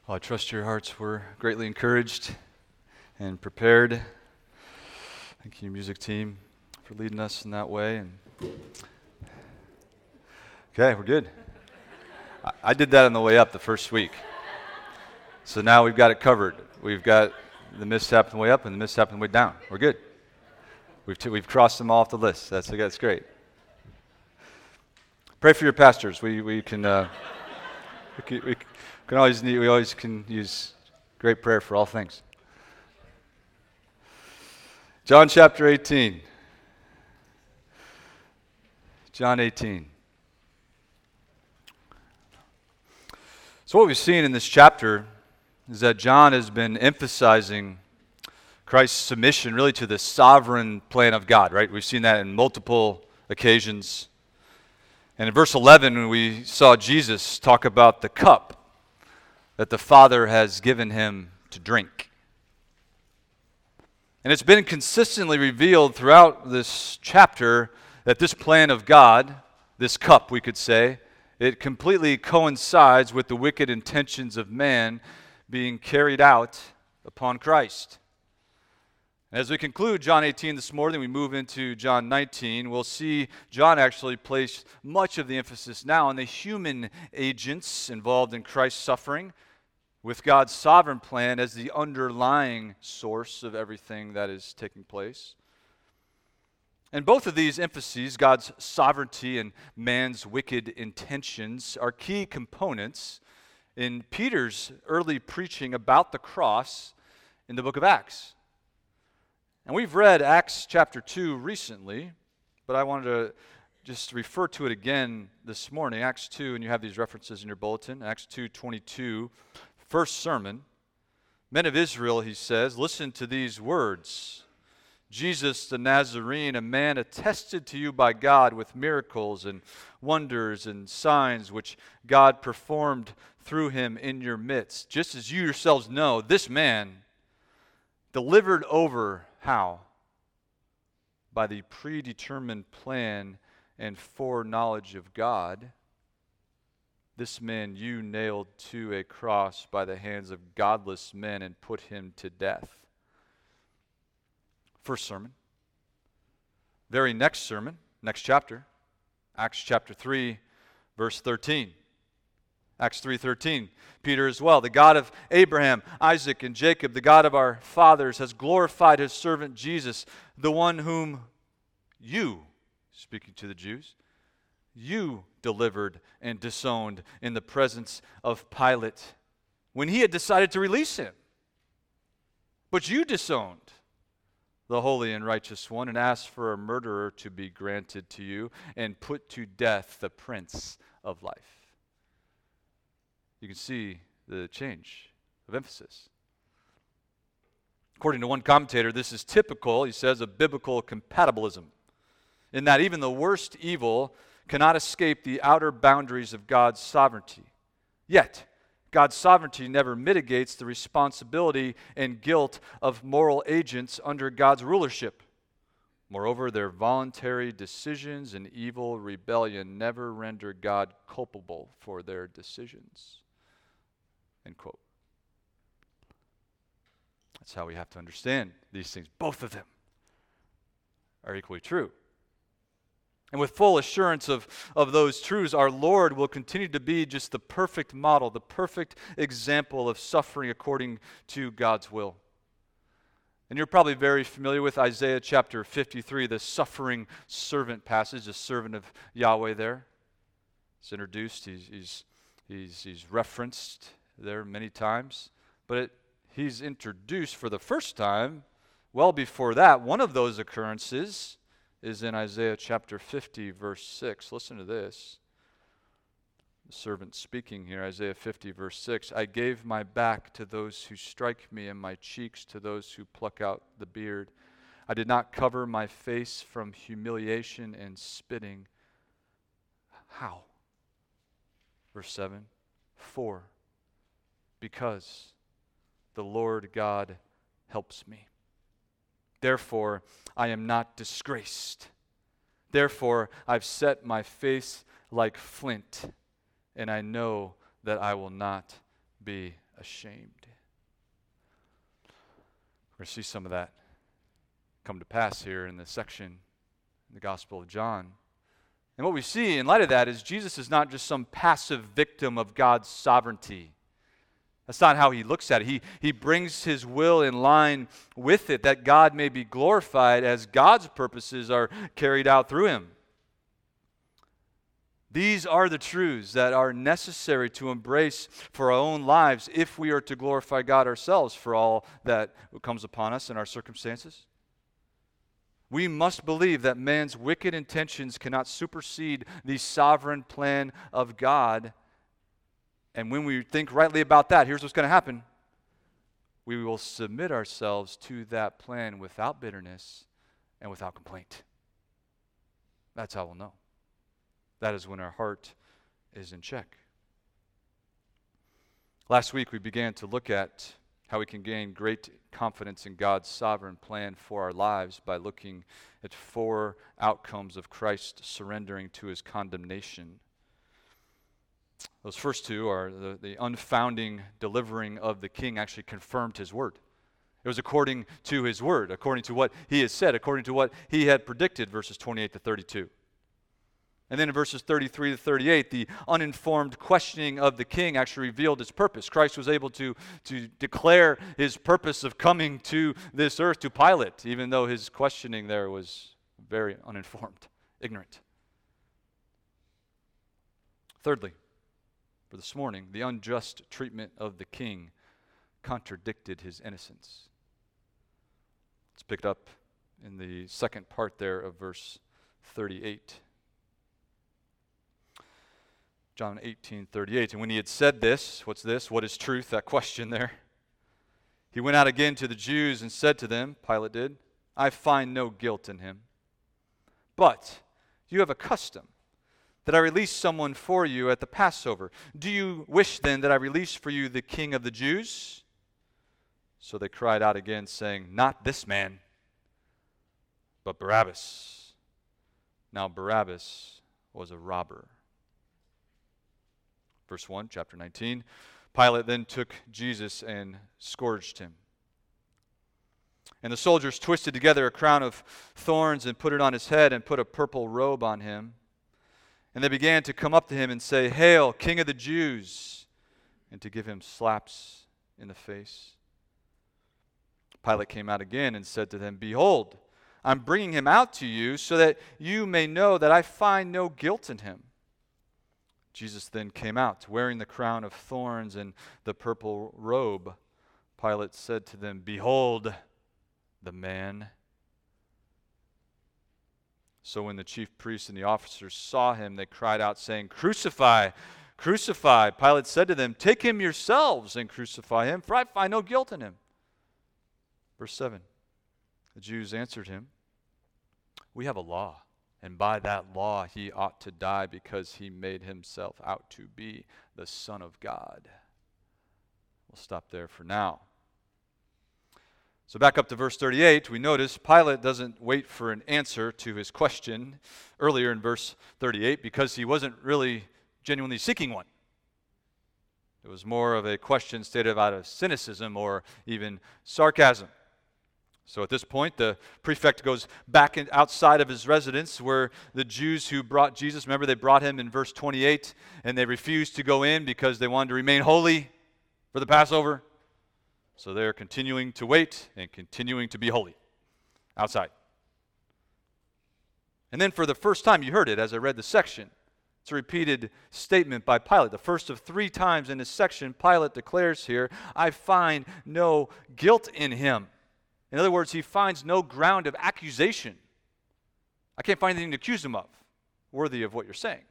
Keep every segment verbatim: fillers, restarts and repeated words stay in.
Well, I trust your hearts were greatly encouraged and prepared. Thank you, music team, for leading us in that way. And okay, we're good. I, I did that on the way up the first week. So now we've got it covered. We've got the mishap on the way up and the mishap on the way down. We're good. We've t- we've crossed them off the list. That's that's great. Pray for your pastors. We we can uh, we, can, we can always need, we always can use great prayer for all things. John chapter eighteen. John eighteen. So what we've seen in this chapter is that John has been emphasizing Christ's submission really to the sovereign plan of God, right? We've seen that in multiple occasions. And in verse eleven, we saw Jesus talk about the cup that the Father has given him to drink. And it's been consistently revealed throughout this chapter that this plan of God, this cup, we could say, it completely coincides with the wicked intentions of man being carried out upon Christ. As we conclude John eighteen this morning, we move into John nineteen. We'll see John actually place much of the emphasis now on the human agents involved in Christ's suffering, with God's sovereign plan as the underlying source of everything that is taking place. And both of these emphases, God's sovereignty and man's wicked intentions, are key components in Peter's early preaching about the cross in the book of Acts. And we've read Acts chapter two recently, but I wanted to just refer to it again this morning. Acts two, and you have these references in your bulletin. Acts two twenty-two, first sermon. Men of Israel, he says, listen to these words. Jesus the Nazarene, a man attested to you by God with miracles and wonders and signs which God performed through him in your midst. Just as you yourselves know, this man delivered over how? By the predetermined plan and foreknowledge of God, this man you nailed to a cross by the hands of godless men and put him to death. First sermon. Very next sermon, next chapter, Acts chapter three, verse thirteen. Acts three thirteen, Peter as well. The God of Abraham, Isaac, and Jacob, the God of our fathers, has glorified his servant Jesus, the one whom you, speaking to the Jews, you delivered and disowned in the presence of Pilate when he had decided to release him. But you disowned the holy and righteous one and asked for a murderer to be granted to you and put to death the Prince of Life. You can see the change of emphasis. According to one commentator, this is typical, he says, of biblical compatibilism, in that even the worst evil cannot escape the outer boundaries of God's sovereignty. Yet, God's sovereignty never mitigates the responsibility and guilt of moral agents under God's rulership. Moreover, their voluntary decisions and evil rebellion never render God culpable for their decisions. End quote. That's how we have to understand these things. Both of them are equally true. And with full assurance of, of those truths, our Lord will continue to be just the perfect model, the perfect example of suffering according to God's will. And you're probably very familiar with Isaiah chapter fifty-three, the suffering servant passage, the servant of Yahweh there. It's introduced, he's, he's, he's, he's referenced there many times, but it, he's introduced for the first time well before that. One of those occurrences is in Isaiah chapter fifty, verse six. Listen to this. The servant speaking here, Isaiah fifty, verse six. I gave my back to those who strike me and my cheeks to those who pluck out the beard. I did not cover my face from humiliation and spitting. How? Verse seven. For because the Lord God helps me. Therefore, I am not disgraced. Therefore, I've set my face like flint, and I know that I will not be ashamed. We're going to see some of that come to pass here in this section in the Gospel of John. And what we see in light of that is Jesus is not just some passive victim of God's sovereignty. That's not how he looks at it. He, he brings his will in line with it, that God may be glorified as God's purposes are carried out through him. These are the truths that are necessary to embrace for our own lives if we are to glorify God ourselves for all that comes upon us in our circumstances. We must believe that man's wicked intentions cannot supersede the sovereign plan of God. And when we think rightly about that, here's what's going to happen. We will submit ourselves to that plan without bitterness and without complaint. That's how we'll know. That is when our heart is in check. Last week we began to look at how we can gain great confidence in God's sovereign plan for our lives by looking at four outcomes of Christ surrendering to his condemnation. Those first two are the, the unfounding delivering of the king actually confirmed his word. It was according to his word, according to what he has said, according to what he had predicted, verses twenty-eight to thirty-two. And then in verses thirty-three to thirty-eight, the uninformed questioning of the king actually revealed his purpose. Christ was able to, to declare his purpose of coming to this earth to Pilate, even though his questioning there was very uninformed, ignorant. Thirdly, for this morning, the unjust treatment of the king contradicted his innocence. Let's pick it up in the second part there of verse thirty-eight. John eighteen thirty-eight. And when he had said this, what's this? What is truth? That question there. He went out again to the Jews and said to them, Pilate did, I find no guilt in him. But you have a custom that I release someone for you at the Passover. Do you wish then that I release for you the king of the Jews? So they cried out again, saying, Not this man, but Barabbas. Now Barabbas was a robber. Verse one, chapter nineteen. Pilate then took Jesus and scourged him. And the soldiers twisted together a crown of thorns and put it on his head and put a purple robe on him. And they began to come up to him and say, Hail, King of the Jews, and to give him slaps in the face. Pilate came out again and said to them, Behold, I'm bringing him out to you so that you may know that I find no guilt in him. Jesus then came out, wearing the crown of thorns and the purple robe. Pilate said to them, Behold the man. So when the chief priests and the officers saw him, they cried out, saying, Crucify, crucify. Pilate said to them, Take him yourselves and crucify him, for I find no guilt in him. Verse seven, the Jews answered him, We have a law, and by that law he ought to die because he made himself out to be the Son of God. We'll stop there for now. So back up to verse thirty-eight, we notice Pilate doesn't wait for an answer to his question earlier in verse thirty-eight because he wasn't really genuinely seeking one. It was more of a question stated out of cynicism or even sarcasm. So at this point, the prefect goes back in, outside of his residence where the Jews who brought Jesus, remember they brought him in verse twenty-eight, and they refused to go in because they wanted to remain holy for the Passover. So they're continuing to wait and continuing to be holy outside. And then for the first time, you heard it as I read the section. It's a repeated statement by Pilate. The first of three times in this section, Pilate declares here, I find no guilt in him. In other words, he finds no ground of accusation. I can't find anything to accuse him of, worthy of what you're saying.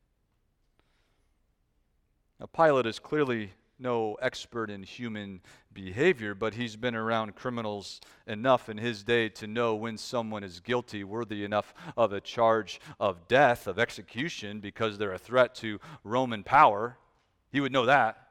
Now, Pilate is clearly no expert in human behavior, but he's been around criminals enough in his day to know when someone is guilty, worthy enough of a charge of death, of execution, because they're a threat to Roman power. He would know that.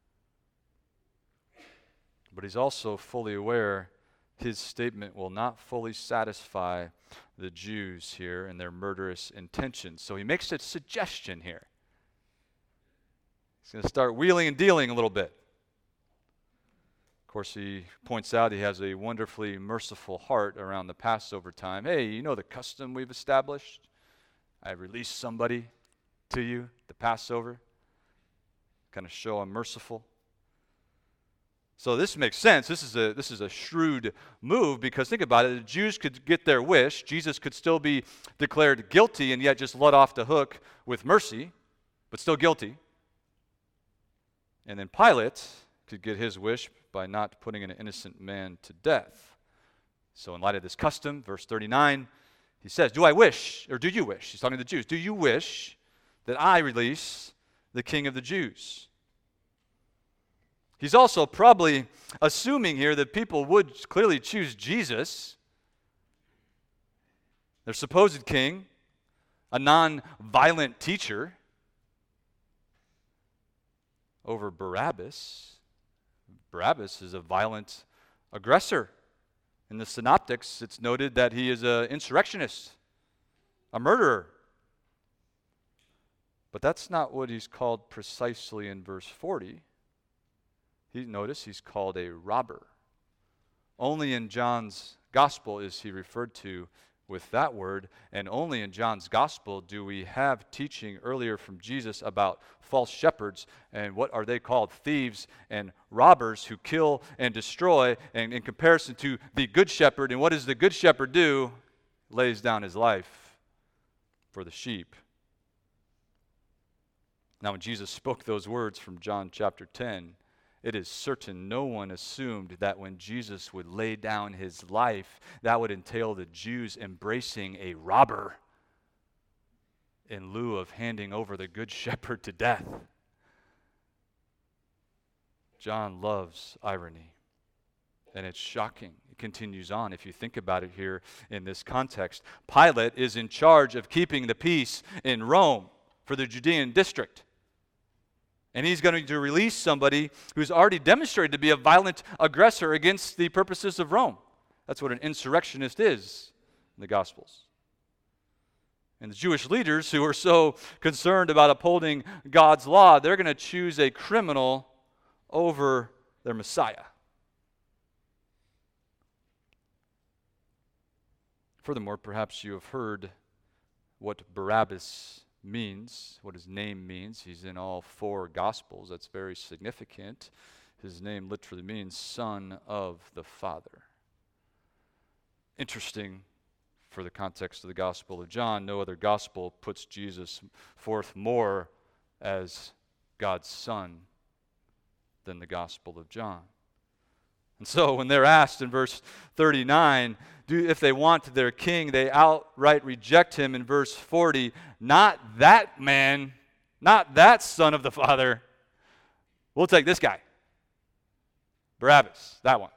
But he's also fully aware his statement will not fully satisfy the Jews here and their murderous intentions. So he makes a suggestion here. He's going to start wheeling and dealing a little bit. course, he points out he has a wonderfully merciful heart around the Passover time. Hey, you know the custom we've established? I release somebody to you, the Passover. Kind of show I'm merciful. So this makes sense. This is a this is a shrewd move, because think about it. The Jews could get their wish. Jesus could still be declared guilty and yet just let off the hook with mercy, but still guilty. And then Pilate could get his wish by not putting an innocent man to death. So in light of this custom, verse thirty-nine, he says, do I wish, or do you wish? He's talking to the Jews. Do you wish that I release the King of the Jews? He's also probably assuming here that people would clearly choose Jesus, their supposed king, a non-violent teacher, over Barabbas. Barabbas is a violent aggressor. In the Synoptics, it's noted that he is an insurrectionist, a murderer. But that's not what he's called precisely in verse forty. He, notice he's called a robber. Only in John's gospel is he referred to with that word, and only in John's gospel do we have teaching earlier from Jesus about false shepherds and what are they called? Thieves and robbers who kill and destroy, and in comparison to the good shepherd. And what does the good shepherd do? Lays down his life for the sheep. Now, when Jesus spoke those words from John chapter ten, it is certain no one assumed that when Jesus would lay down his life, that would entail the Jews embracing a robber in lieu of handing over the good shepherd to death. John loves irony, and it's shocking. It continues on if you think about it here in this context. Pilate is in charge of keeping the peace in Rome for the Judean district. And he's going to release somebody who's already demonstrated to be a violent aggressor against the purposes of Rome. That's what an insurrectionist is in the Gospels. And the Jewish leaders who are so concerned about upholding God's law, they're going to choose a criminal over their Messiah. Furthermore, perhaps you have heard what Barabbas means, what his name means. He's in all four Gospels. That's very significant. His name literally means Son of the Father. Interesting for the context of the Gospel of John. No other Gospel puts Jesus forth more as God's Son than the Gospel of John. And so when they're asked in verse thirty-nine, do, if they want their king, they outright reject him in verse forty. Not that man, not that Son of the Father. We'll take this guy. Barabbas, that one.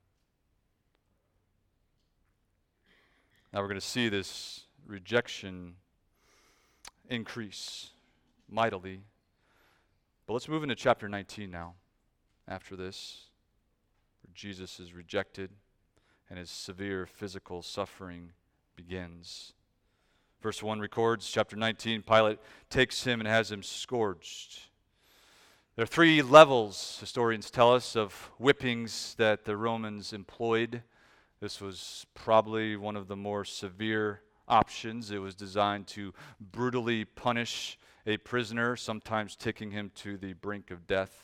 Now we're going to see this rejection increase mightily. But let's move into chapter nineteen now, after this. Jesus is rejected and his severe physical suffering begins. Verse one records, chapter nineteen, Pilate takes him and has him scourged. There are three levels, historians tell us, of whippings that the Romans employed. This was probably one of the more severe options. It was designed to brutally punish a prisoner, sometimes taking him to the brink of death.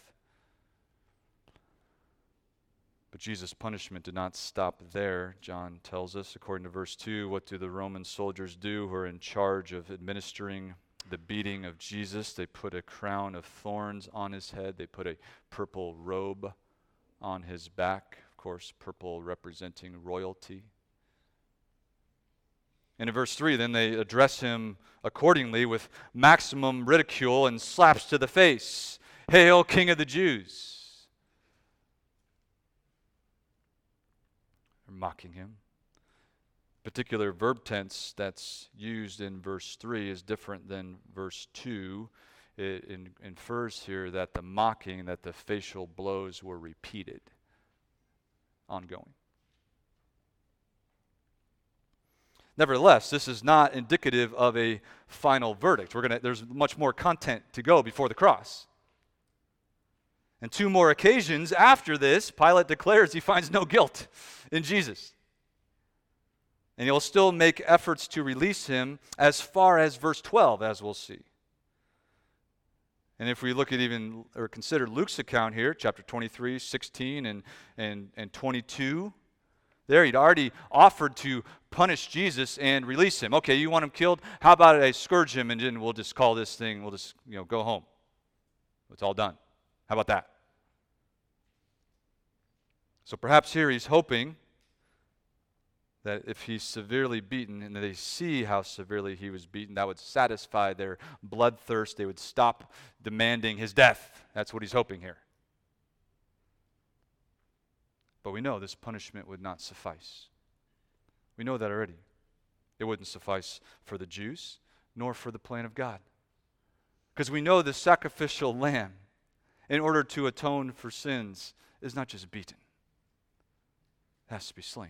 But Jesus' punishment did not stop there. John tells us, according to verse two, what do the Roman soldiers do who are in charge of administering the beating of Jesus? They put a crown of thorns on his head. They put a purple robe on his back. Of course, purple representing royalty. And in verse three, then they address him accordingly with maximum ridicule and slaps to the face. Hail, King of the Jews! Mocking him. Particular verb tense that's used in verse three is different than verse two. It in, infers here that the mocking, that the facial blows were repeated, ongoing. Nevertheless, this is not indicative of a final verdict. We're gonna, there's much more content to go before the cross. And two more occasions after this, Pilate declares he finds no guilt in Jesus. And he'll still make efforts to release him as far as verse twelve, as we'll see. And if we look at even, or consider Luke's account here, chapter twenty-three, sixteen, and, and, and twenty-two, there he'd already offered to punish Jesus and release him. Okay, you want him killed? How about I scourge him and then we'll just call this thing, we'll just, you know, go home. It's all done. How about that? So perhaps here he's hoping that if he's severely beaten and they see how severely he was beaten, that would satisfy their bloodthirst. They would stop demanding his death. That's what he's hoping here. But we know this punishment would not suffice. We know that already. It wouldn't suffice for the Jews, nor for the plan of God. Because we know the sacrificial lamb, in order to atone for sins, is not just beaten. It has to be slain.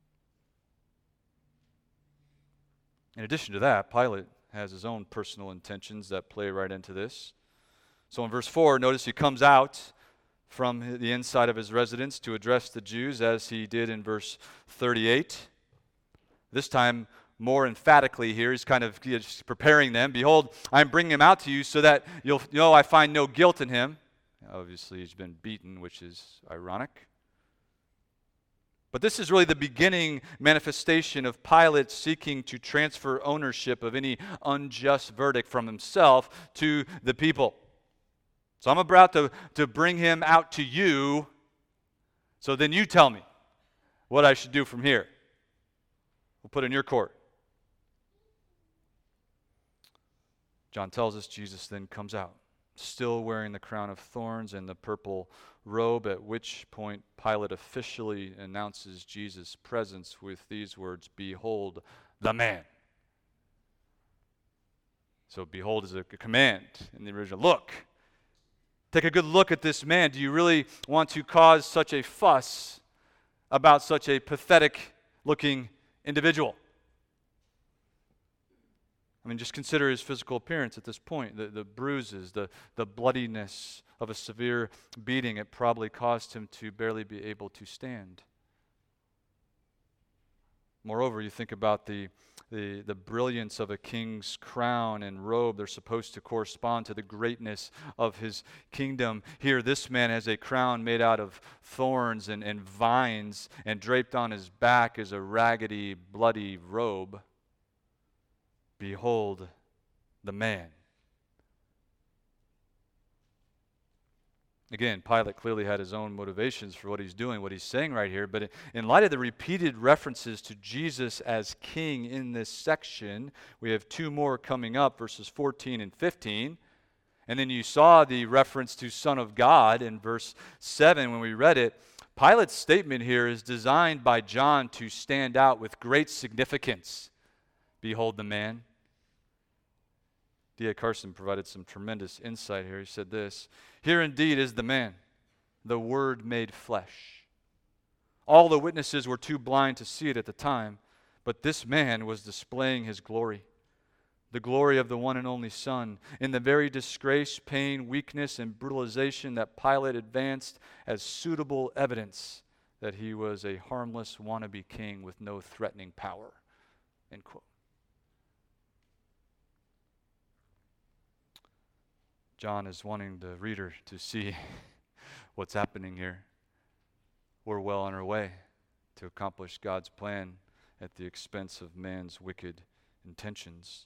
In addition to that, Pilate has his own personal intentions that play right into this. So in verse four, notice he comes out from the inside of his residence to address the Jews as he did in verse thirty-eight. This time, more emphatically here, he's kind of just preparing them. Behold, I'm bringing him out to you so that you'll know I find no guilt in him. Obviously, he's been beaten, which is ironic. But this is really the beginning manifestation of Pilate seeking to transfer ownership of any unjust verdict from himself to the people. So I'm about to, to bring him out to you, so then you tell me what I should do from here. We'll put in your court. John tells us Jesus then comes out, still wearing the crown of thorns and the purple robe, at which point Pilate officially announces Jesus' presence with these words, "Behold the man." So behold is a command in the original. Look. Take a good look at this man. Do you really want to cause such a fuss about such a pathetic-looking individual? I mean, just consider his physical appearance at this point. The, the bruises, the, the bloodiness of a severe beating. It probably caused him to barely be able to stand. Moreover, you think about the, the, the brilliance of a king's crown and robe. They're supposed to correspond to the greatness of his kingdom. Here, this man has a crown made out of thorns and, and vines, and draped on his back is a raggedy, bloody robe. Behold the man. Again, Pilate clearly had his own motivations for what he's doing, what he's saying right here, but in light of the repeated references to Jesus as king in this section, we have two more coming up, verses fourteen and fifteen. And then you saw the reference to Son of God in verse seven when we read it. Pilate's statement here is designed by John to stand out with great significance. Behold the man. D A Carson provided some tremendous insight here. He said this, "Here indeed is the man, the Word made flesh. All the witnesses were too blind to see it at the time, but this man was displaying his glory, the glory of the one and only Son, in the very disgrace, pain, weakness, and brutalization that Pilate advanced as suitable evidence that he was a harmless wannabe king with no threatening power." End quote. John is wanting the reader to see what's happening here. We're well on our way to accomplish God's plan at the expense of man's wicked intentions.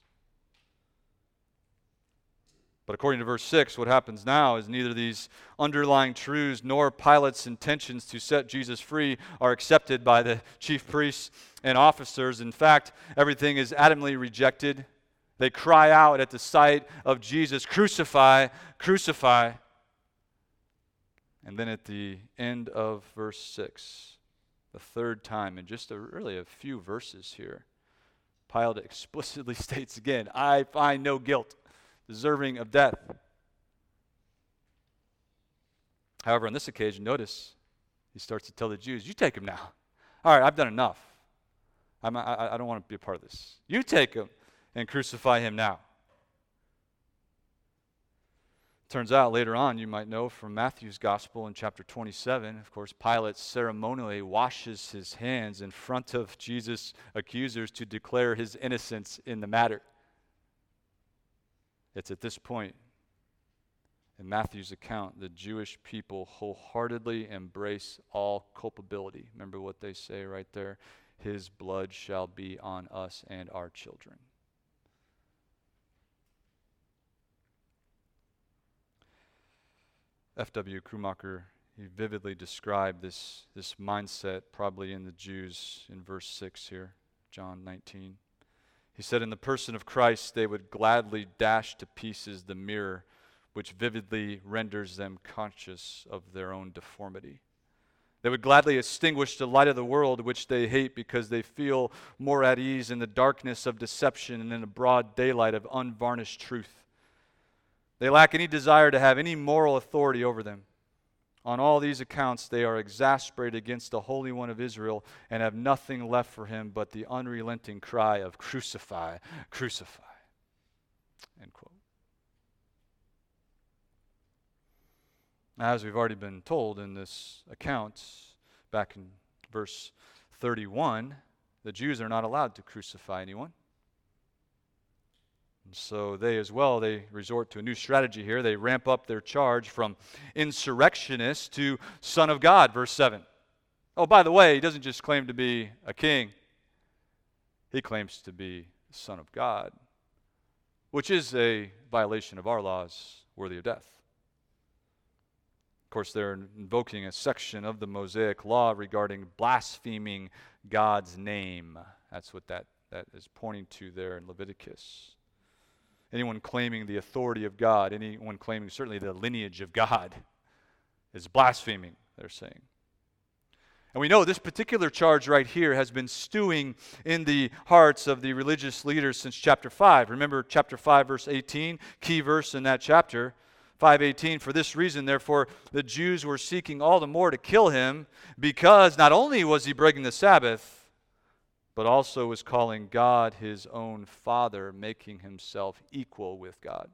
But according to verse six, what happens now is neither these underlying truths nor Pilate's intentions to set Jesus free are accepted by the chief priests and officers. In fact, everything is adamantly rejected. They cry out at the sight of Jesus, "Crucify, crucify." And then at the end of verse six, the third time, in just a, really a few verses here, Pilate explicitly states again, "I find no guilt deserving of death." However, on this occasion, notice, he starts to tell the Jews, "You take him now. All right, I've done enough. I'm, I, I don't want to be a part of this. You take him and crucify him now." Turns out later on, you might know from Matthew's gospel in chapter twenty-seven, of course, Pilate ceremonially washes his hands in front of Jesus' accusers to declare his innocence in the matter. It's at this point in Matthew's account, the Jewish people wholeheartedly embrace all culpability. Remember what they say right there? His blood shall be on us and our children. F W Krummacher, he vividly described this, this mindset probably in the Jews in verse six here, John nineteen. He said, in the person of Christ, they would gladly dash to pieces the mirror which vividly renders them conscious of their own deformity. They would gladly extinguish the light of the world which they hate because they feel more at ease in the darkness of deception and in the broad daylight of unvarnished truth. They lack any desire to have any moral authority over them. On all these accounts, they are exasperated against the Holy One of Israel and have nothing left for him but the unrelenting cry of crucify, crucify. End quote. As we've already been told in this account, back in verse thirty-one, the Jews are not allowed to crucify anyone. And so they as well, they resort to a new strategy here. They ramp up their charge from insurrectionist to son of God, verse seven. Oh, by the way, he doesn't just claim to be a king. He claims to be son of God, which is a violation of our laws worthy of death. Of course, they're invoking a section of the Mosaic law regarding blaspheming God's name. That's what that, that is pointing to there in Leviticus. Anyone claiming the authority of God, anyone claiming certainly the lineage of God, is blaspheming, they're saying. And we know this particular charge right here has been stewing in the hearts of the religious leaders since chapter five. Remember chapter five, verse eighteen, key verse in that chapter. five eighteen, for this reason, therefore, the Jews were seeking all the more to kill him, because not only was he breaking the Sabbath, but also was calling God his own Father, making himself equal with God.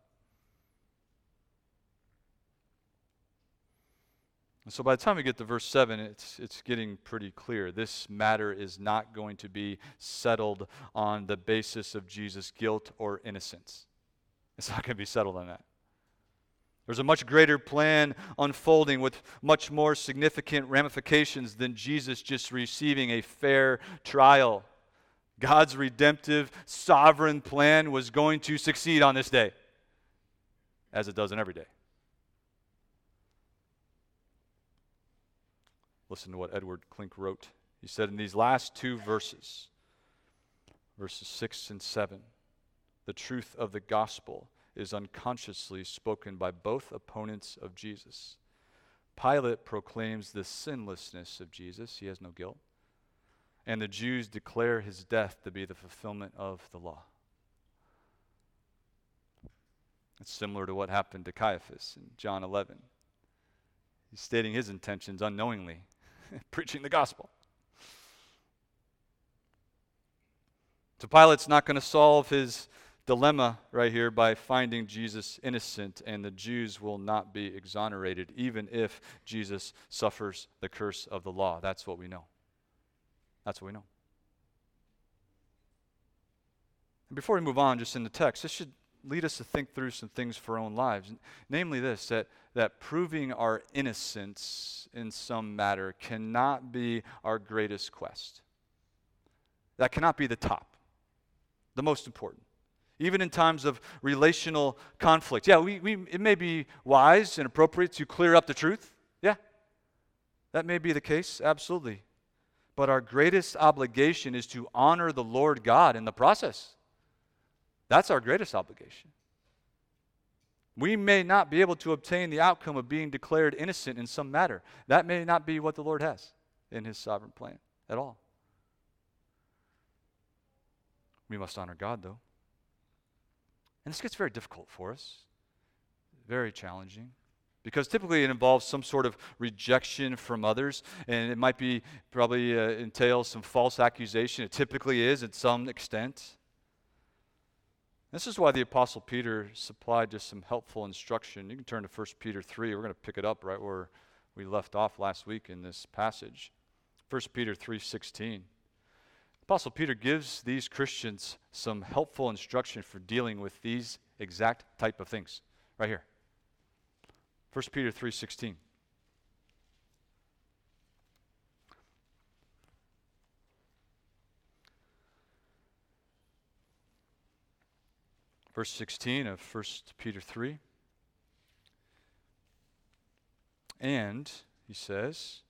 And so by the time we get to verse seven, it's, it's getting pretty clear. This matter is not going to be settled on the basis of Jesus' guilt or innocence. It's not going to be settled on that. There's a much greater plan unfolding with much more significant ramifications than Jesus just receiving a fair trial. God's redemptive, sovereign plan was going to succeed on this day, as it does on every day. Listen to what Edward Klink wrote. He said in these last two verses, verses six and seven, the truth of the gospel is unconsciously spoken by both opponents of Jesus. Pilate proclaims the sinlessness of Jesus. He has no guilt. And the Jews declare his death to be the fulfillment of the law. It's similar to what happened to Caiaphas in John eleven. He's stating his intentions unknowingly, preaching the gospel. So Pilate's not going to solve his dilemma right here by finding Jesus innocent, and the Jews will not be exonerated, even if Jesus suffers the curse of the law. That's what we know. That's what we know. And before we move on, just in the text, this should lead us to think through some things for our own lives. Namely this, that, that proving our innocence in some matter cannot be our greatest quest. That cannot be the top, the most important. Even in times of relational conflict. Yeah, we, we, it may be wise and appropriate to clear up the truth. Yeah, that may be the case, absolutely. But our greatest obligation is to honor the Lord God in the process. That's our greatest obligation. We may not be able to obtain the outcome of being declared innocent in some matter. That may not be what the Lord has in his sovereign plan at all. We must honor God, though. And this gets very difficult for us, very challenging, because typically it involves some sort of rejection from others, and it might be probably uh, entails some false accusation. It typically is at some extent. This is why the Apostle Peter supplied just some helpful instruction. You can turn to First Peter three. We're going to pick it up right where we left off last week in this passage. First Peter three sixteen. Apostle Peter gives these Christians some helpful instruction for dealing with these exact type of things right here. First Peter three sixteen. Verse sixteen of First Peter three. And, he says,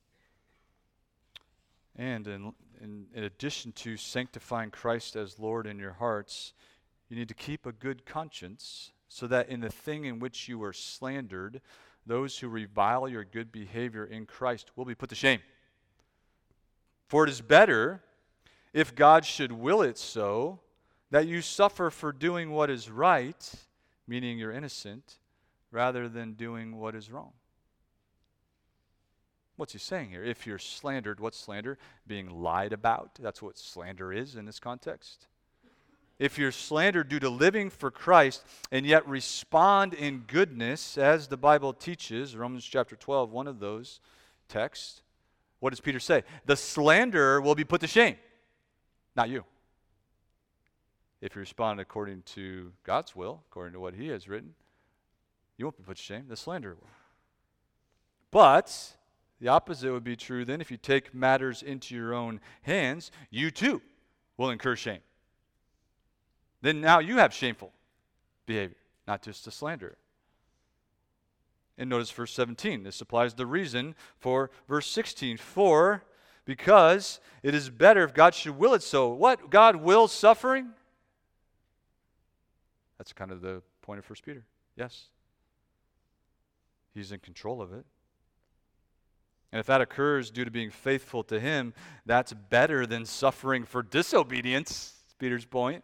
and in, in, in addition to sanctifying Christ as Lord in your hearts, you need to keep a good conscience, so that in the thing in which you were slandered, those who revile your good behavior in Christ will be put to shame. For it is better, if God should will it so, that you suffer for doing what is right, meaning you're innocent, rather than doing what is wrong. What's he saying here? If you're slandered, what's slander? Being lied about. That's what slander is in this context. If you're slandered due to living for Christ and yet respond in goodness, as the Bible teaches, Romans chapter twelve, one of those texts, what does Peter say? The slanderer will be put to shame, not you. If you respond according to God's will, according to what he has written, you won't be put to shame. The slanderer will. But the opposite would be true then. If you take matters into your own hands, you too will incur shame. Then now you have shameful behavior, not just a slanderer. And notice verse seventeen. This supplies the reason for verse sixteen. For, because it is better if God should will it so. What? God wills suffering? That's kind of the point of First Peter. Yes. He's in control of it. And if that occurs due to being faithful to him, that's better than suffering for disobedience, is Peter's point.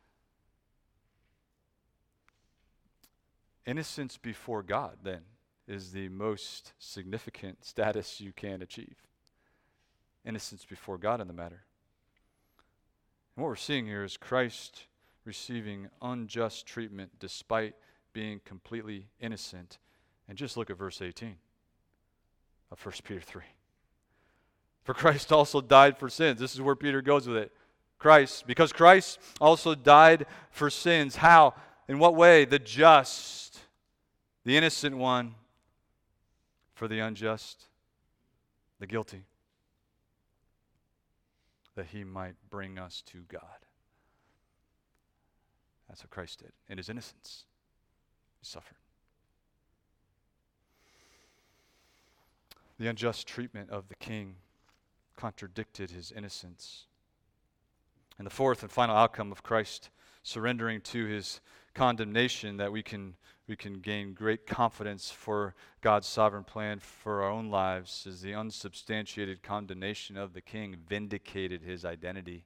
Innocence before God, then, is the most significant status you can achieve. Innocence before God in the matter. And what we're seeing here is Christ receiving unjust treatment despite being completely innocent. And just look at verse eighteen of First Peter three. For Christ also died for sins. This is where Peter goes with it. Christ, because Christ also died for sins. How? In what way? The just, the innocent one, for the unjust, the guilty, that he might bring us to God. That's what Christ did. In his innocence, he suffered. The unjust treatment of the king contradicted his innocence. And the fourth and final outcome of Christ surrendering to his condemnation, that we can we can gain great confidence for God's sovereign plan for our own lives, is the unsubstantiated condemnation of the king vindicated his identity.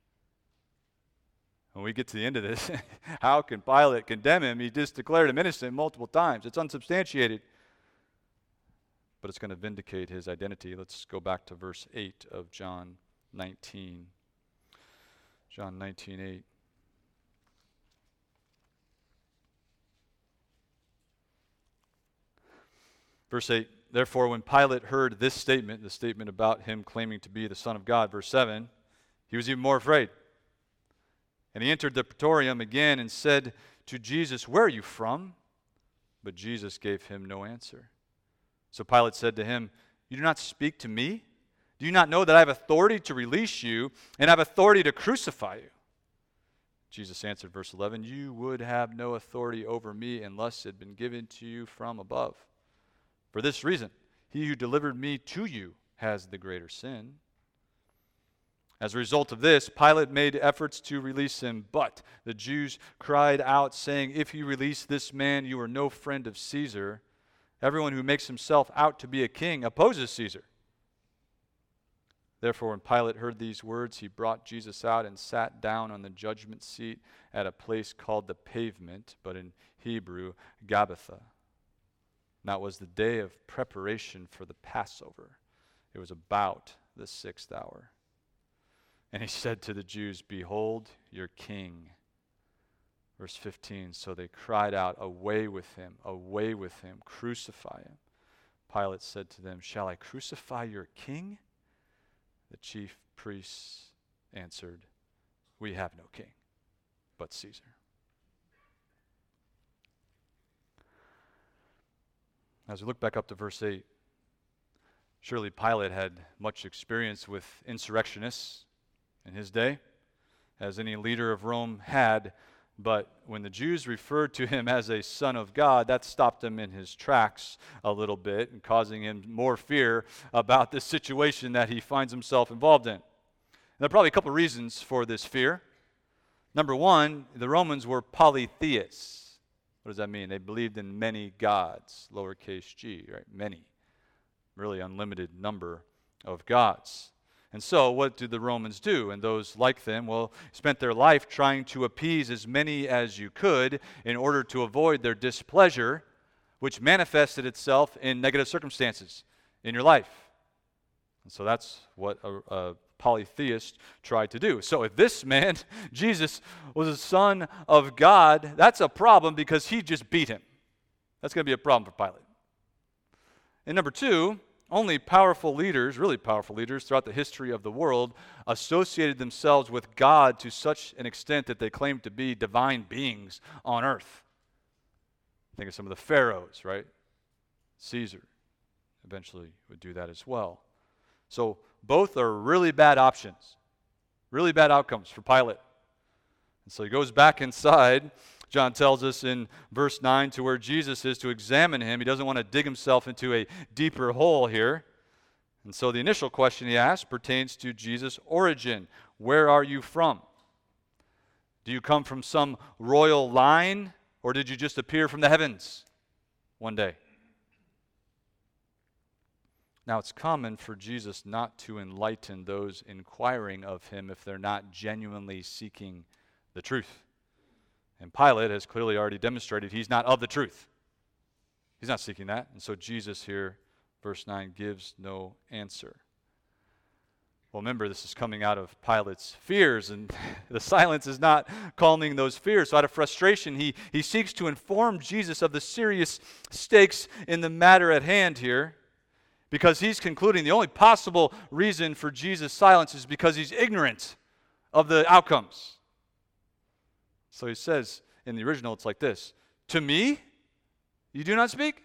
When we get to the end of this, how can Pilate condemn him? He just declared him innocent multiple times. It's unsubstantiated. But it's going to vindicate his identity. Let's go back to verse eight of John nineteen. John nineteen eight. Verse eight, therefore when Pilate heard this statement, the statement about him claiming to be the Son of God, verse seven, he was even more afraid. And he entered the praetorium again and said to Jesus, where are you from? But Jesus gave him no answer. So Pilate said to him, you do not speak to me? Do you not know that I have authority to release you and have authority to crucify you? Jesus answered, verse eleven, you would have no authority over me unless it had been given to you from above. For this reason, he who delivered me to you has the greater sin. As a result of this, Pilate made efforts to release him, but the Jews cried out, saying, if you release this man, you are no friend of Caesar. Everyone who makes himself out to be a king opposes Caesar. Therefore, when Pilate heard these words, he brought Jesus out and sat down on the judgment seat at a place called the Pavement, but in Hebrew, Gabbatha. Now it was the day of preparation for the Passover. It was about the sixth hour. And he said to the Jews, behold your king. Verse fifteen, so they cried out, away with him, away with him, crucify him. Pilate said to them, shall I crucify your king? The chief priests answered, we have no king but Caesar. As we look back up to verse eight, surely Pilate had much experience with insurrectionists in his day, as any leader of Rome had, but when the Jews referred to him as a son of God, that stopped him in his tracks a little bit and causing him more fear about this situation that he finds himself involved in. And there are probably a couple of reasons for this fear. Number one, the Romans were polytheists. What does that mean? They believed in many gods, lowercase g, right? Many. Really unlimited number of gods. And so what did the Romans do? And those like them, well, spent their life trying to appease as many as you could in order to avoid their displeasure, which manifested itself in negative circumstances in your life. And so that's what a, a polytheist tried to do. So if this man, Jesus, was a son of God, that's a problem because he just beat him. That's going to be a problem for Pilate. And number two, only powerful leaders, really powerful leaders throughout the history of the world, associated themselves with God to such an extent that they claimed to be divine beings on earth. Think of some of the pharaohs, right? Caesar eventually would do that as well. So both are really bad options, really bad outcomes for Pilate. And so he goes back inside, John tells us in verse nine, to where Jesus is to examine him. He doesn't want to dig himself into a deeper hole here. And so the initial question he asks pertains to Jesus' origin. Where are you from? Do you come from some royal line, or did you just appear from the heavens one day? Now, it's common for Jesus not to enlighten those inquiring of him if they're not genuinely seeking the truth. And Pilate has clearly already demonstrated he's not of the truth. He's not seeking that. And so Jesus here, verse nine, gives no answer. Well, remember, this is coming out of Pilate's fears, and the silence is not calming those fears. So out of frustration, he, he seeks to inform Jesus of the serious stakes in the matter at hand here, because he's concluding the only possible reason for Jesus' silence is because he's ignorant of the outcomes. So he says, in the original, it's like this: to me, you do not speak?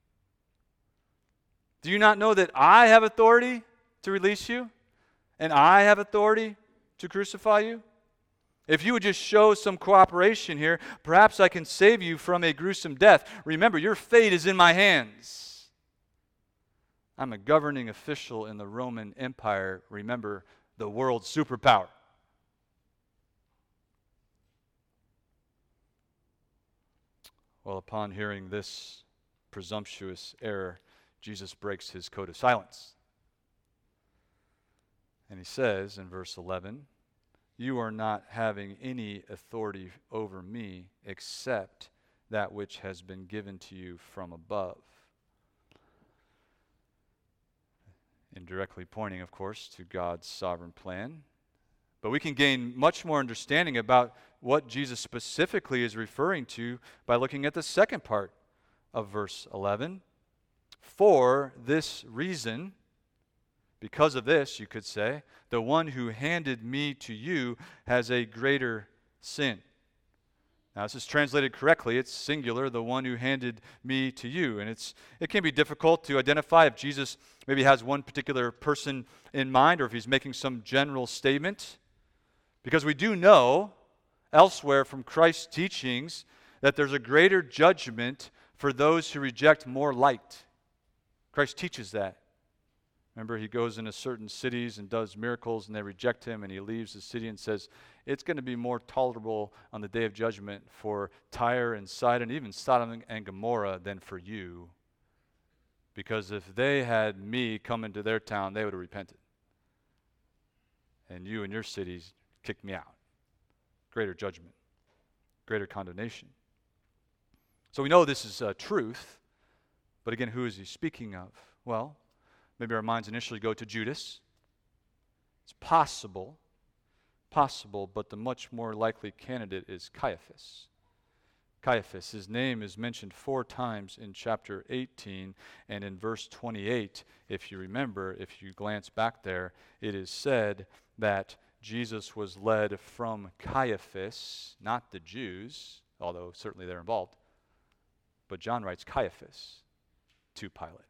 Do you not know that I have authority to release you? And I have authority to crucify you? If you would just show some cooperation here, perhaps I can save you from a gruesome death. Remember, your fate is in my hands. I'm a governing official in the Roman Empire. Remember, the world's superpower. Well, upon hearing this presumptuous error, Jesus breaks his code of silence. And he says in verse eleven, you are not having any authority over me except that which has been given to you from above. Indirectly pointing, of course, to God's sovereign plan. But we can gain much more understanding about what Jesus specifically is referring to by looking at the second part of verse eleven. For this reason, because of this, you could say, the one who handed me to you has a greater sin. Now, this is translated correctly. It's singular, the one who handed me to you. And it's it can be difficult to identify if Jesus maybe has one particular person in mind or if he's making some general statement. Because we do know elsewhere from Christ's teachings that there's a greater judgment for those who reject more light. Christ teaches that. Remember, he goes into certain cities and does miracles, and they reject him, and he leaves the city and says, it's going to be more tolerable on the day of judgment for Tyre and Sidon, even Sodom and Gomorrah, than for you. Because if they had me come into their town, they would have repented. And you and your cities kicked me out. Greater judgment, greater condemnation. So we know this is uh, truth, but again, who is he speaking of? Well, maybe our minds initially go to Judas. It's possible, possible, but the much more likely candidate is Caiaphas. Caiaphas. His name is mentioned four times in chapter eighteen, and in verse twenty-eight, if you remember, if you glance back there, it is said that Jesus was led from Caiaphas, not the Jews, although certainly they're involved, but John writes Caiaphas to Pilate.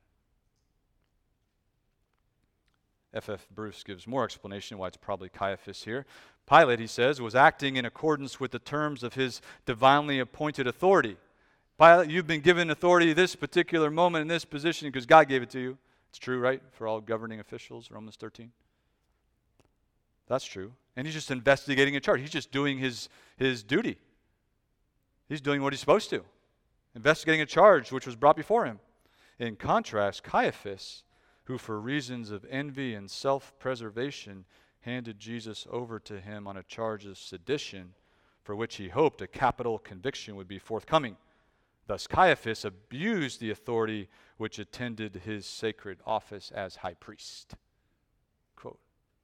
F F Bruce gives more explanation why it's probably Caiaphas here. Pilate, he says, was acting in accordance with the terms of his divinely appointed authority. Pilate, you've been given authority this particular moment in this position because God gave it to you. It's true, right? For all governing officials, Romans thirteen. That's true. And he's just investigating a charge. He's just doing his, his duty. He's doing what he's supposed to. Investigating a charge which was brought before him. In contrast, Caiaphas, who for reasons of envy and self-preservation handed Jesus over to him on a charge of sedition, for which he hoped a capital conviction would be forthcoming. Thus Caiaphas abused the authority which attended his sacred office as high priest. Quote.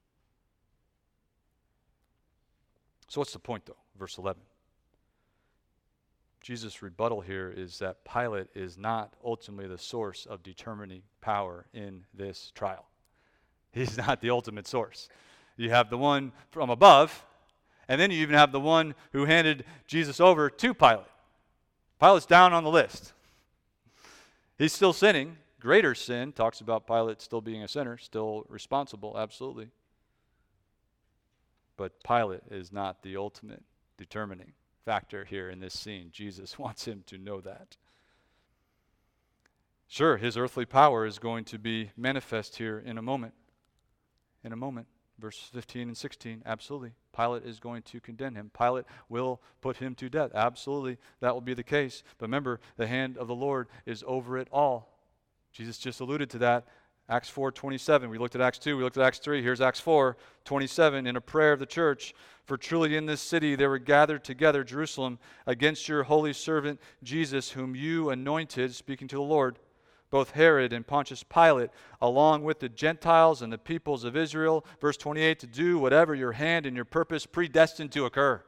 So what's the point, though? Verse eleven. Jesus' rebuttal here is that Pilate is not ultimately the source of determining power in this trial. He's not the ultimate source. You have the one from above, and then you even have the one who handed Jesus over to Pilate. Pilate's down on the list. He's still sinning. Greater sin talks about Pilate still being a sinner, still responsible, absolutely. But Pilate is not the ultimate determining factor here in this scene. Jesus wants him to know that. Sure, his earthly power is going to be manifest here in a moment. In a moment. Verse fifteen and sixteen, absolutely. Pilate is going to condemn him. Pilate will put him to death. Absolutely, that will be the case. But remember, the hand of the Lord is over it all. Jesus just alluded to that. Acts four twenty-seven. We looked at Acts two. We looked at Acts three. Here's Acts four twenty-seven in a prayer of the church. For truly in this city they were gathered together, Jerusalem, against your holy servant Jesus, whom you anointed, speaking to the Lord, both Herod and Pontius Pilate, along with the Gentiles and the peoples of Israel, verse twenty-eight, to do whatever your hand and your purpose predestined to occur.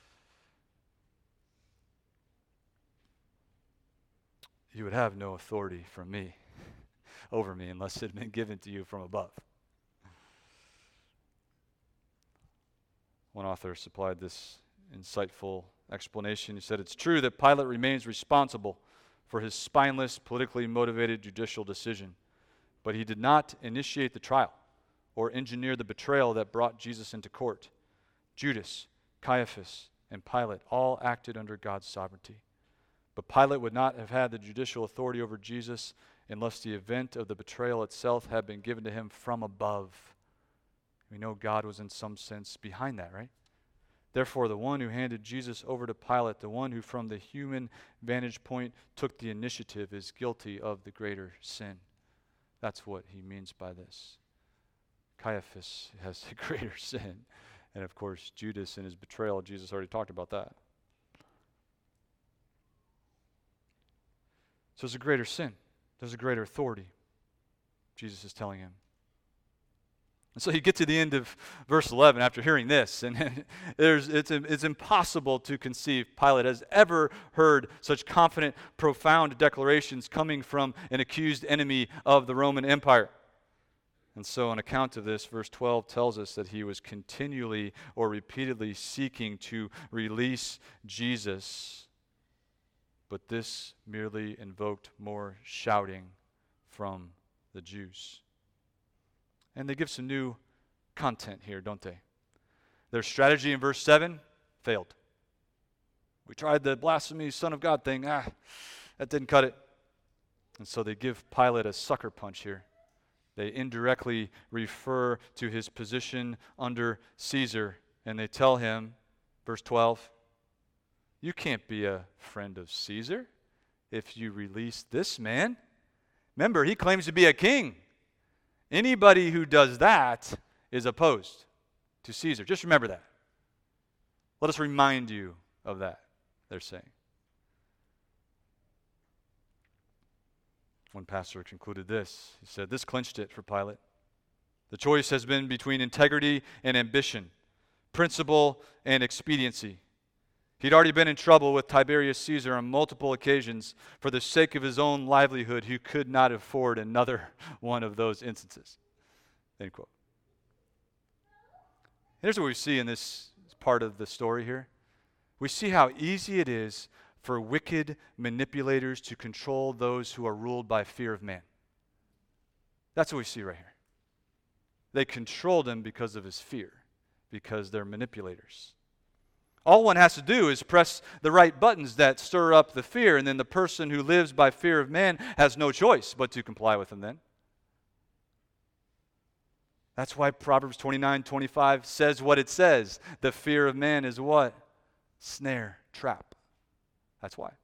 You would have no authority from me, over me, unless it had been given to you from above. One author supplied this insightful explanation. He said, it's true that Pilate remains responsible for his spineless, politically motivated judicial decision. But he did not initiate the trial or engineer the betrayal that brought Jesus into court. Judas, Caiaphas, and Pilate all acted under God's sovereignty. But Pilate would not have had the judicial authority over Jesus unless the event of the betrayal itself had been given to him from above. We know God was in some sense behind that, right? Therefore, the one who handed Jesus over to Pilate, the one who from the human vantage point took the initiative, is guilty of the greater sin. That's what he means by this. Caiaphas has the greater sin. And of course, Judas in his betrayal, Jesus already talked about that. So there's a greater sin. There's a greater authority, Jesus is telling him. And so you get to the end of verse eleven after hearing this, and there's, it's, it's impossible to conceive Pilate has ever heard such confident, profound declarations coming from an accused enemy of the Roman Empire. And so on account of this, verse twelve tells us that he was continually or repeatedly seeking to release Jesus, but this merely invoked more shouting from the Jews. And they give some new content here, don't they? Their strategy in verse seven failed. We tried the blasphemy, Son of God thing. Ah, that didn't cut it. And so they give Pilate a sucker punch here. They indirectly refer to his position under Caesar, and they tell him, verse twelve, you can't be a friend of Caesar if you release this man. Remember, he claims to be a king. Anybody who does that is opposed to Caesar. Just remember that. Let us remind you of that, they're saying. One pastor concluded this. He said, this clinched it for Pilate. The choice has been between integrity and ambition, principle and expediency. He'd already been in trouble with Tiberius Caesar on multiple occasions for the sake of his own livelihood. He could not afford another one of those instances. End quote. Here's what we see in this part of the story here. We see how easy it is for wicked manipulators to control those who are ruled by fear of man. That's what we see right here. They controlled him because of his fear, because they're manipulators. All one has to do is press the right buttons that stir up the fear, and then the person who lives by fear of man has no choice but to comply with him then. That's why Proverbs twenty-nine twenty-five says what it says. The fear of man is what? Snare, trap. That's why.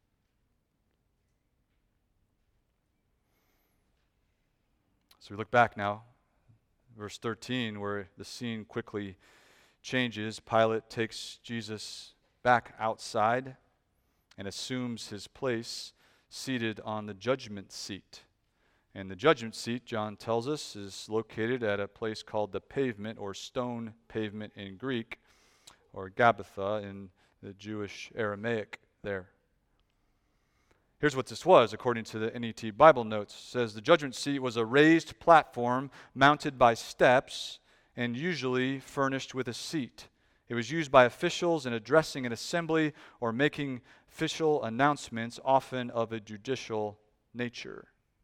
So we look back now, verse thirteen, where the scene quickly changes. Pilate takes Jesus back outside and assumes his place seated on the judgment seat. And the judgment seat, John tells us, is located at a place called the pavement, or stone pavement in Greek, or Gabbatha in the Jewish Aramaic there. Here's what this was, according to the N E T Bible notes. It says the judgment seat was a raised platform mounted by steps and usually furnished with a seat. It was used by officials in addressing an assembly or making official announcements, often of a judicial nature.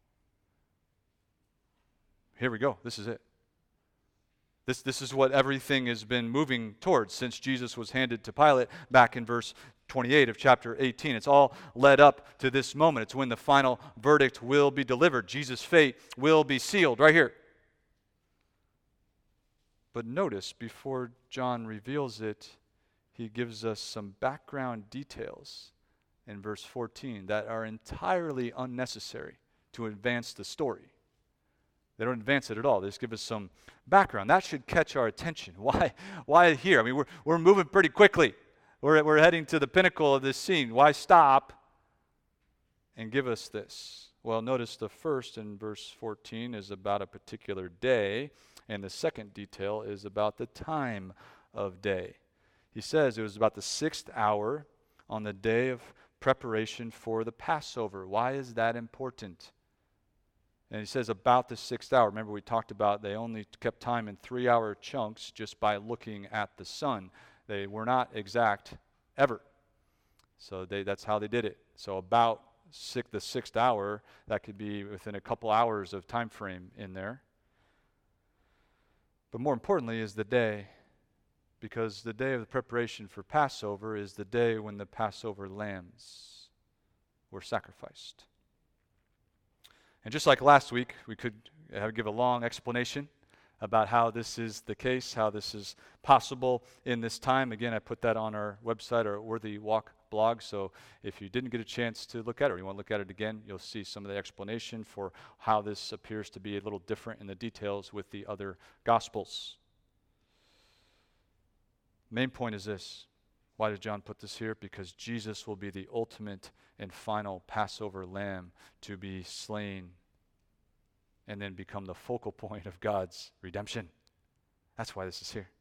Here we go. This is it. This, this is what everything has been moving towards since Jesus was handed to Pilate back in verse twenty-eight of chapter eighteen. It's all led up to this moment. It's when the final verdict will be delivered. Jesus' fate will be sealed right here. But notice, before John reveals it, he gives us some background details in verse fourteen that are entirely unnecessary to advance the story. They don't advance it at all. They just give us some background. That should catch our attention. Why, why here? I mean, we're, we're moving pretty quickly. We're, we're heading to the pinnacle of this scene. Why stop and give us this? Well, notice the first in verse fourteen is about a particular day, and the second detail is about the time of day. He says it was about the sixth hour on the day of preparation for the Passover. Why is that important? And he says about the sixth hour. Remember, we talked about they only kept time in three-hour chunks just by looking at the sun. They were not exact ever. So they, that's how they did it. So about six, the sixth hour, that could be within a couple hours of time frame in there. But more importantly is the day, because the day of the preparation for Passover is the day when the Passover lambs were sacrificed. And just like last week, we could have, give a long explanation about how this is the case, how this is possible in this time. Again, I put that on our website, our Worthy Walk blog, so if you didn't get a chance to look at it, or you want to look at it again, you'll see some of the explanation for how this appears to be a little different in the details with the other Gospels. Main point is this. Why does John put this here? Because Jesus will be the ultimate and final Passover lamb to be slain and then become the focal point of God's redemption. That's why this is here.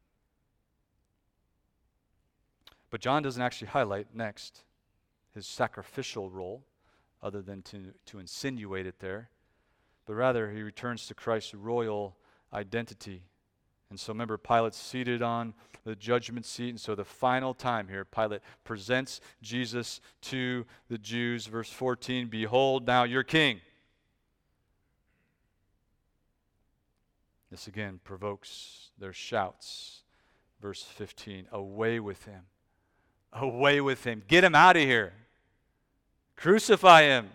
But John doesn't actually highlight next his sacrificial role, other than to, to insinuate it there, but rather he returns to Christ's royal identity. And so remember, Pilate's seated on the judgment seat, and so the final time here, Pilate presents Jesus to the Jews. Verse fourteen, behold now your king. This again provokes their shouts. Verse fifteen, away with him. Away with him. Get him out of here. Crucify him.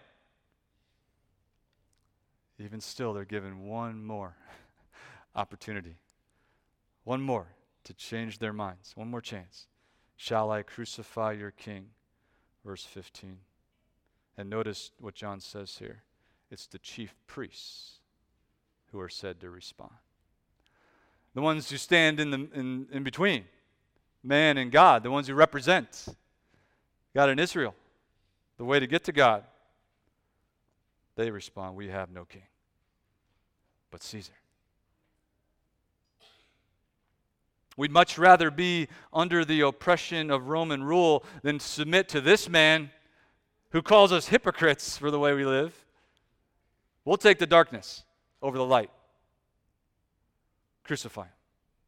Even still, they're given one more opportunity. One more to change their minds. One more chance. Shall I crucify your king? Verse fifteen. And notice what John says here. It's the chief priests who are said to respond. The ones who stand in the in, in between man and God, the ones who represent God and Israel, the way to get to God. They respond, we have no king but Caesar. We'd much rather be under the oppression of Roman rule than submit to this man who calls us hypocrites for the way we live. We'll take the darkness over the light. Crucify him.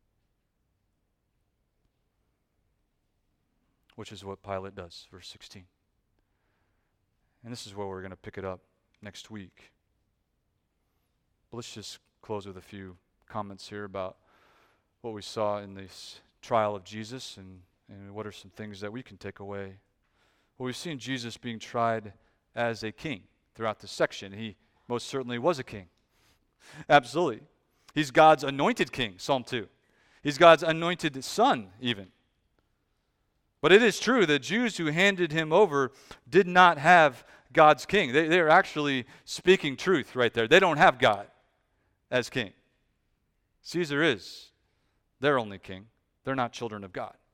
Which is what Pilate does, verse sixteen. And this is where we're going to pick it up next week. But let's just close with a few comments here about what we saw in this trial of Jesus and, and what are some things that we can take away. Well, we've seen Jesus being tried as a king throughout this section. He most certainly was a king. Absolutely. He's God's anointed king, Psalm two. He's God's anointed son, even. But it is true that Jews who handed him over did not have God's king. They, they're actually speaking truth right there. They don't have God as king. Caesar is their only king. They're not children of God.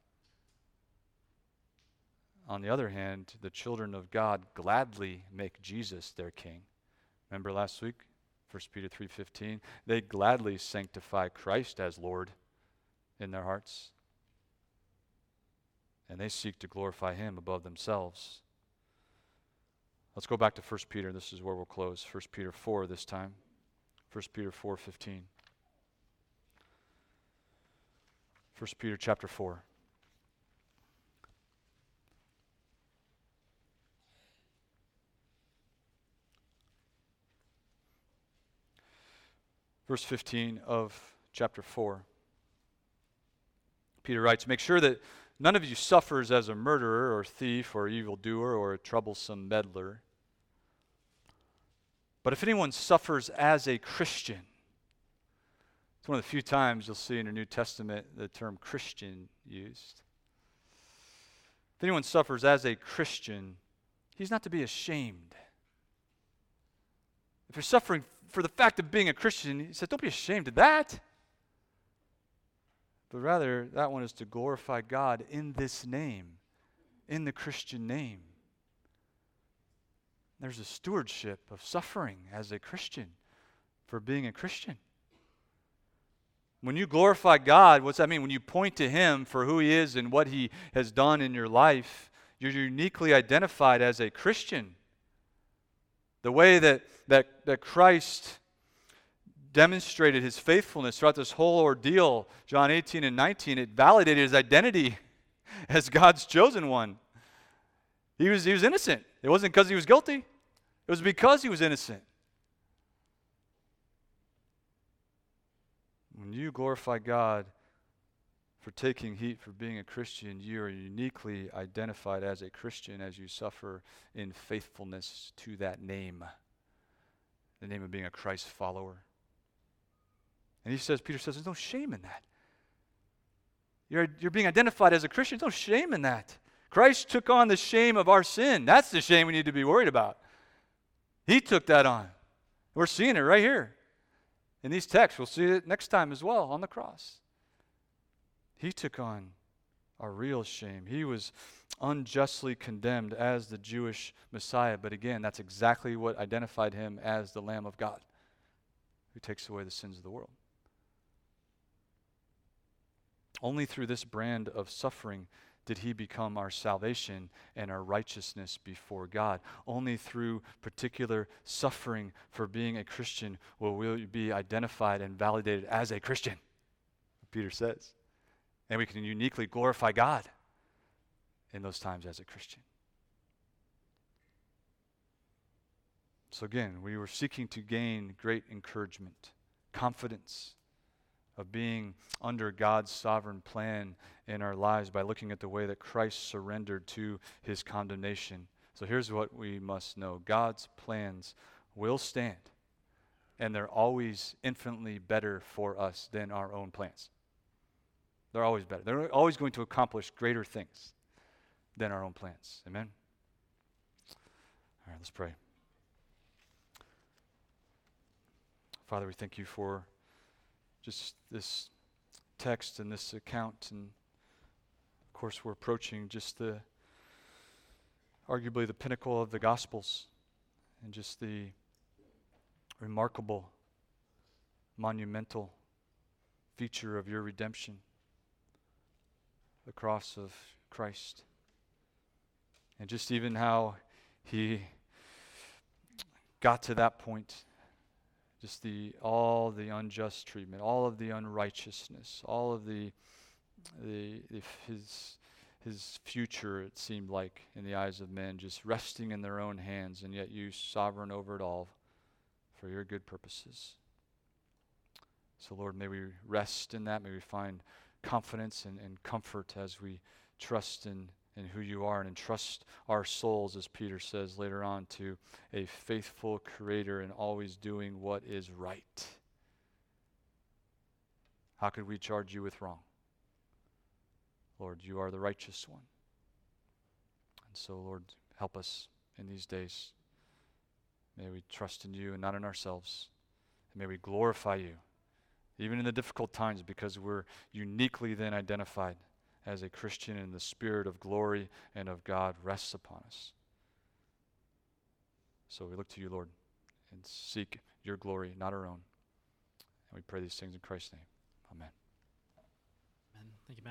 On the other hand, the children of God gladly make Jesus their king. Remember last week, First Peter three fifteen, they gladly sanctify Christ as Lord in their hearts. And they seek to glorify him above themselves. Let's go back to First Peter. This is where we'll close. First Peter four this time. First Peter four fifteen. First Peter chapter four. Verse fifteen of chapter four. Peter writes, "Make sure that none of you suffers as a murderer or thief or evildoer or a troublesome meddler. But if anyone suffers as a Christian," it's one of the few times you'll see in the New Testament the term Christian used. If anyone suffers as a Christian, he's not to be ashamed. If you're suffering for the fact of being a Christian, he says, don't be ashamed of that. But rather, that one is to glorify God in this name, in the Christian name. There's a stewardship of suffering as a Christian for being a Christian. When you glorify God, what's that mean? When you point to him for who he is and what he has done in your life, you're uniquely identified as a Christian. The way that, that, that Christ demonstrated his faithfulness throughout this whole ordeal, John eighteen and nineteen, it validated his identity as God's chosen one. He was, he was innocent. It wasn't because he was guilty. It was because he was innocent. When you glorify God for taking heat for being a Christian, you are uniquely identified as a Christian as you suffer in faithfulness to that name, the name of being a Christ follower. And he says, Peter says, there's no shame in that. You're, you're being identified as a Christian. There's no shame in that. Christ took on the shame of our sin. That's the shame we need to be worried about. He took that on. We're seeing it right here in these texts. We'll see it next time as well on the cross. He took on our real shame. He was unjustly condemned as the Jewish Messiah. But again, that's exactly what identified him as the Lamb of God who takes away the sins of the world. Only through this brand of suffering did he become our salvation and our righteousness before God. Only through particular suffering for being a Christian will we be identified and validated as a Christian, Peter says. And we can uniquely glorify God in those times as a Christian. So again, we were seeking to gain great encouragement, confidence of being under God's sovereign plan in our lives by looking at the way that Christ surrendered to his condemnation. So here's what we must know. God's plans will stand, and they're always infinitely better for us than our own plans. They're always better. They're always going to accomplish greater things than our own plans. Amen? All right, let's pray. Father, we thank you for just this text and this account. And of course, we're approaching just the, arguably the pinnacle of the Gospels and just the remarkable, monumental feature of your redemption. the cross of Christ. And just even how he got to that point, just the all the unjust treatment, all of the unrighteousness, all of the the, the his his future, it seemed like, in the eyes of men, just resting in their own hands, and yet you sovereign over it all for your good purposes. So Lord, may we rest in that. May we find confidence and, and comfort as we trust in, in who you are and entrust our souls, as Peter says later on, to a faithful Creator and always doing what is right. How could we charge you with wrong? Lord, you are the righteous one. And so, Lord, help us in these days. May we trust in you and not in ourselves. And may we glorify you, even in the difficult times, because we're uniquely then identified as a Christian, and the Spirit of glory and of God rests upon us. So we look to you, Lord, and seek your glory, not our own. And we pray these things in Christ's name.